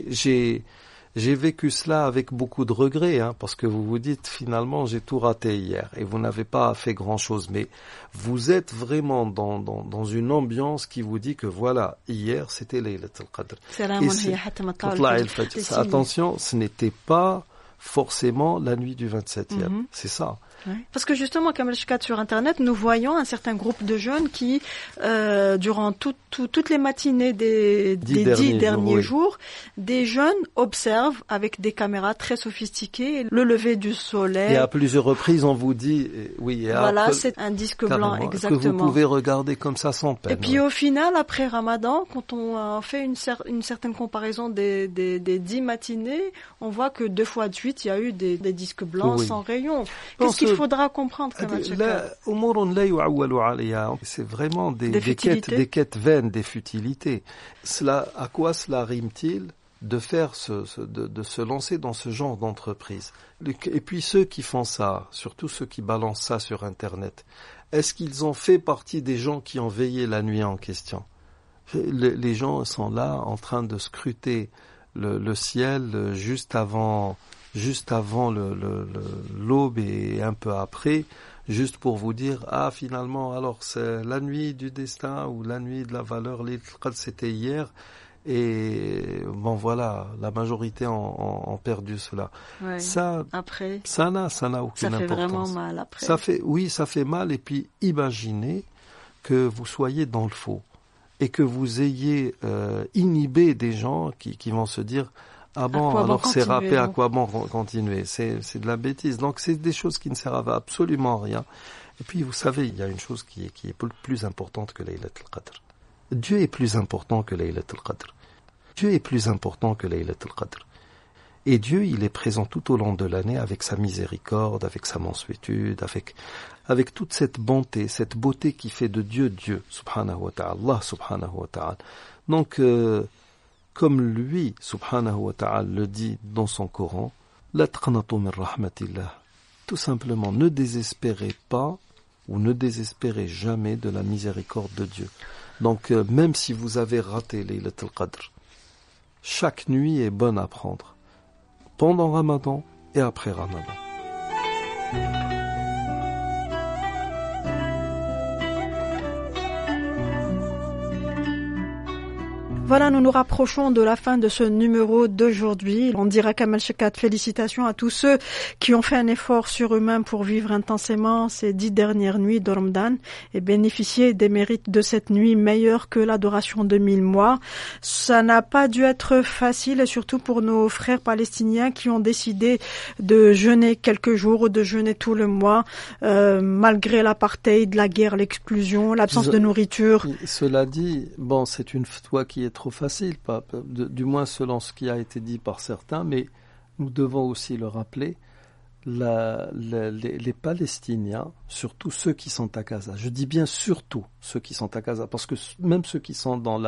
J'ai vécu cela avec beaucoup de regrets, parce que vous vous dites finalement j'ai tout raté hier et vous n'avez pas fait grand-chose, mais vous êtes vraiment dans une ambiance qui vous dit que voilà, hier c'était Laylat al-Qadr. Attention, ce n'était pas forcément la nuit du 27e, c'est ça. Oui. Parce que justement, Kamel Shkat, sur Internet, nous voyons un certain groupe de jeunes qui, durant toutes les matinées des 10 derniers jours, des jeunes observent avec des caméras très sophistiquées le lever du soleil. Et à plusieurs reprises, on vous dit, oui, voilà, c'est un disque blanc, exactement. Que vous pouvez regarder comme ça sans peine. Et puis au final, après Ramadan, quand on fait une certaine comparaison des 10 matinées, on voit que 2 fois de suite, il y a eu des disques blancs sans rayons. Qu'est-ce qu'il faudra comprendre, c'est vraiment des quêtes vaines, des futilités. À quoi cela rime-t-il de se lancer dans ce genre d'entreprise? Et puis ceux qui font ça, surtout ceux qui balancent ça sur Internet, est-ce qu'ils ont fait partie des gens qui ont veillé la nuit en question? Les gens sont là en train de scruter le ciel juste avant l'aube et un peu après, juste pour vous dire, finalement, alors c'est la nuit du destin ou la nuit de la valeur, c'était hier. Et bon, voilà, la majorité ont perdu cela. Ouais. Ça n'a aucune importance. Ça fait vraiment mal après. Ça fait mal. Et puis, imaginez que vous soyez dans le faux et que vous ayez inhibé des gens qui vont se dire, alors c'est râpé, à quoi bon continuer? C'est de la bêtise. Donc, c'est des choses qui ne servent absolument à rien. Et puis, vous savez, il y a une chose qui est plus importante que Laylatul Qadr. Dieu est plus important que Laylatul Qadr. Dieu est plus important que Laylatul Qadr. Et Dieu, il est présent tout au long de l'année avec sa miséricorde, avec sa mansuétude, avec toute cette bonté, cette beauté qui fait de Dieu, subhanahu wa ta'ala, Allah subhanahu wa ta'ala. Donc, comme lui, subhanahu wa ta'ala, le dit dans son Coran, la taqnatu min rahmatillah. Tout simplement, ne désespérez pas ou ne désespérez jamais de la miséricorde de Dieu. Donc, même si vous avez raté Laylatul Qadr, chaque nuit est bonne à prendre, pendant Ramadan et après Ramadan. Voilà, nous nous rapprochons de la fin de ce numéro d'aujourd'hui. On dira Kamal Shekat, félicitations à tous ceux qui ont fait un effort surhumain pour vivre intensément ces 10 dernières nuits de Ramadan et bénéficier des mérites de cette nuit meilleure que l'adoration de 1000 mois. Ça n'a pas dû être facile, et surtout pour nos frères palestiniens qui ont décidé de jeûner quelques jours ou de jeûner tout le mois, malgré l'apartheid, la guerre, l'exclusion, l'absence de nourriture. Cela dit, c'est une fatwa qui est trop facile, du moins selon ce qui a été dit par certains, mais nous devons aussi le rappeler, les Palestiniens, surtout ceux qui sont à Gaza, je dis bien surtout ceux qui sont à Gaza, parce que même ceux qui sont dans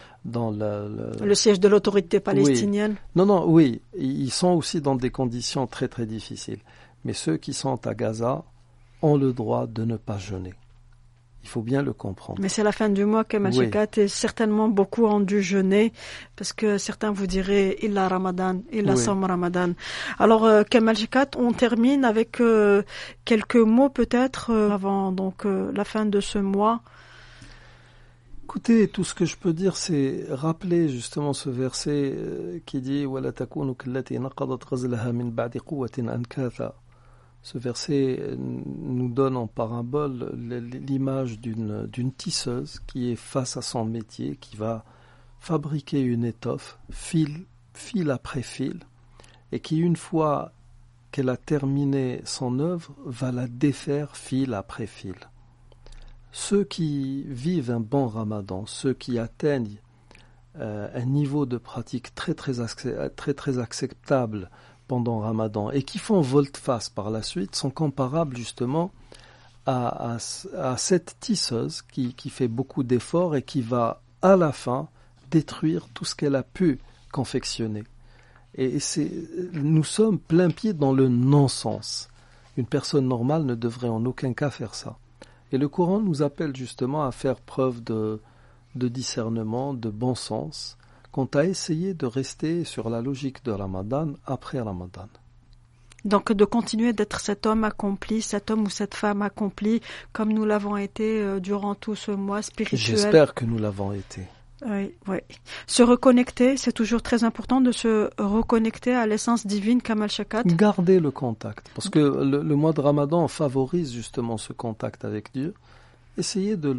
le siège de l'autorité palestinienne. Oui, ils sont aussi dans des conditions très très difficiles, mais ceux qui sont à Gaza ont le droit de ne pas jeûner. Il faut bien le comprendre. Mais c'est la fin du mois, Kamal Shekat, et certainement beaucoup ont dû jeûner, parce que certains vous diraient Illa Ramadan, Illa Sam Ramadan. Alors, Kamal Shekat, on termine avec quelques mots peut-être avant la fin de ce mois. Écoutez, tout ce que je peux dire, c'est rappeler justement ce verset qui dit وَلَا تَكُونُوا كَالَّتِي نَقَضَتْ غَزْلَهَا مِنْ بَعْدِ قُوَّةٍ أَنْكَاثًا. Ce verset nous donne en parabole l'image d'une tisseuse qui est face à son métier, qui va fabriquer une étoffe, fil après fil, et qui, une fois qu'elle a terminé son œuvre, va la défaire fil après fil. Ceux qui vivent un bon ramadan, ceux qui atteignent un niveau de pratique très très acceptable pendant Ramadan et qui font volte-face par la suite sont comparables justement à cette tisseuse qui fait beaucoup d'efforts et qui va à la fin détruire tout ce qu'elle a pu confectionner. Et nous sommes plein pied dans le non-sens. Une personne normale ne devrait en aucun cas faire ça. Et le Coran nous appelle justement à faire preuve de discernement, de bon sens, quant à essayer de rester sur la logique de Ramadan après Ramadan. Donc de continuer d'être cet homme accompli, cet homme ou cette femme accomplie, comme nous l'avons été durant tout ce mois spirituel. J'espère que nous l'avons été. Oui. Se reconnecter, c'est toujours très important de se reconnecter à l'essence divine, Kamal Shekat. Garder le contact, parce que le mois de Ramadan favorise justement ce contact avec Dieu. Essayez de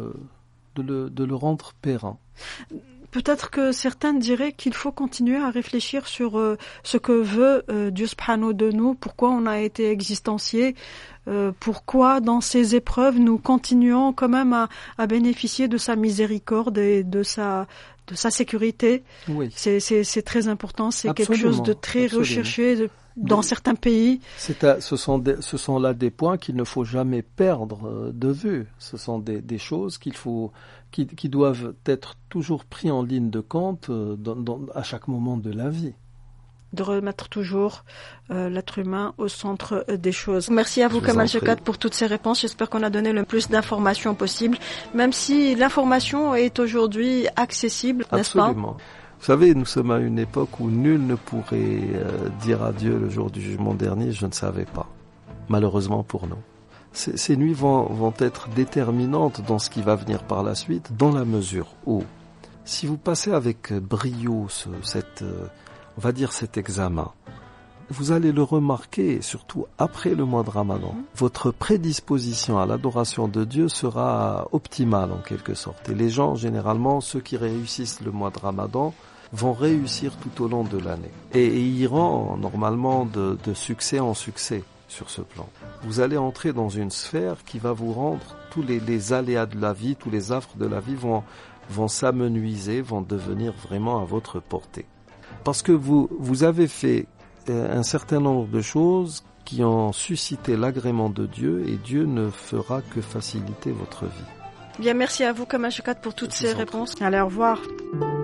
le rendre périn. Peut-être que certains diraient qu'il faut continuer à réfléchir sur ce que veut Dieu subhanahu de nous, pourquoi on a été existencié, pourquoi dans ces épreuves nous continuons quand même à bénéficier de sa miséricorde et de sa sécurité. Oui. C'est très important, c'est absolument, quelque chose de très recherché dans certains pays. Ce sont là des points qu'il ne faut jamais perdre de vue. Ce sont des choses qui doivent être toujours pris en ligne de compte à chaque moment de la vie. de remettre toujours l'être humain au centre des choses. Merci à vous, Kamal Chekhat, pour toutes ces réponses. J'espère qu'on a donné le plus d'informations possible, même si l'information est aujourd'hui accessible, n'est-ce pas? Absolument. Vous savez, nous sommes à une époque où nul ne pourrait dire à Dieu le jour du jugement dernier, je ne savais pas. Malheureusement pour nous. Ces nuits vont être déterminantes dans ce qui va venir par la suite, dans la mesure où, si vous passez avec brio on va dire cet examen, vous allez le remarquer, surtout après le mois de Ramadan. Votre prédisposition à l'adoration de Dieu sera optimale en quelque sorte. Et les gens, généralement, ceux qui réussissent le mois de Ramadan, vont réussir tout au long de l'année. Et iront normalement de succès en succès sur ce plan. Vous allez entrer dans une sphère qui va vous rendre tous les aléas de la vie, tous les affres de la vie vont s'amenuiser, vont devenir vraiment à votre portée. Parce que vous avez fait un certain nombre de choses qui ont suscité l'agrément de Dieu et Dieu ne fera que faciliter votre vie. Bien, merci à vous, Kamal Chekhat, pour toutes ces réponses. Allez, au revoir.